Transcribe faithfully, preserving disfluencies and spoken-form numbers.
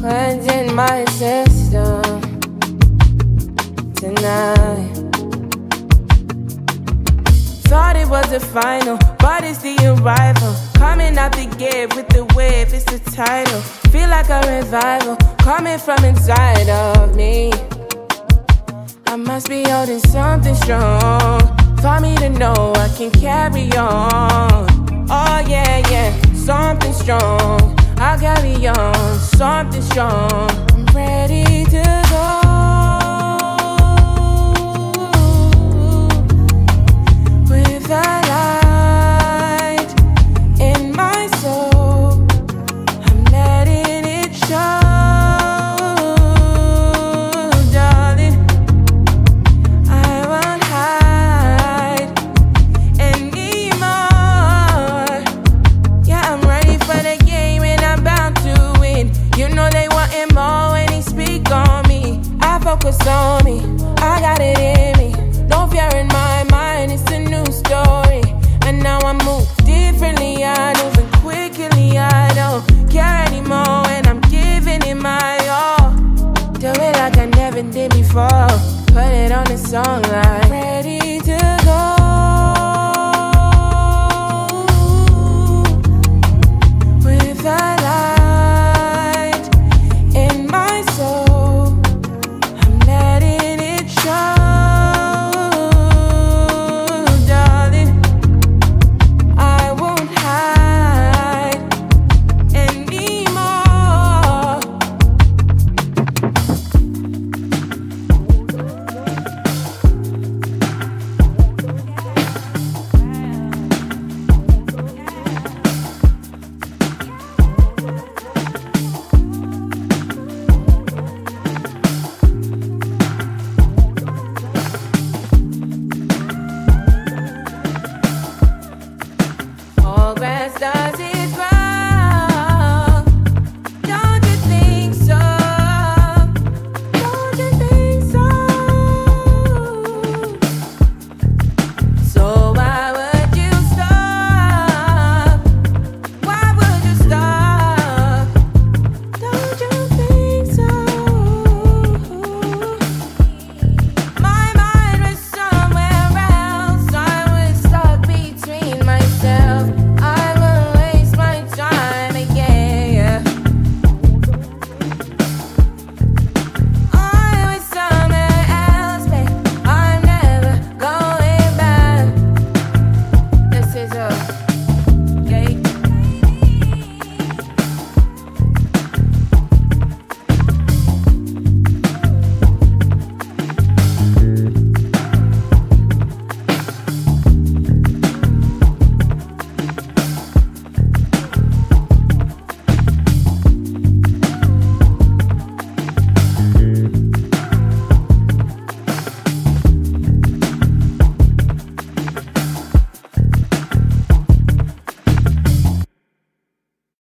cleansing my system tonight. Thought it was the final, but it's the arrival. Coming out the gate with the wave, it's the title. Feel like a revival, coming from inside of me. I must be holding something strong for me to know I can carry on. Oh yeah, yeah, something strong. I'll carry on, something strong. I'm ready to go. With the light in my soul, I'm letting it show, darling. I won't hide anymore. Yeah, I'm ready for the game and I'm bound to win. You know they wanting more when they speak on me. I focus on me.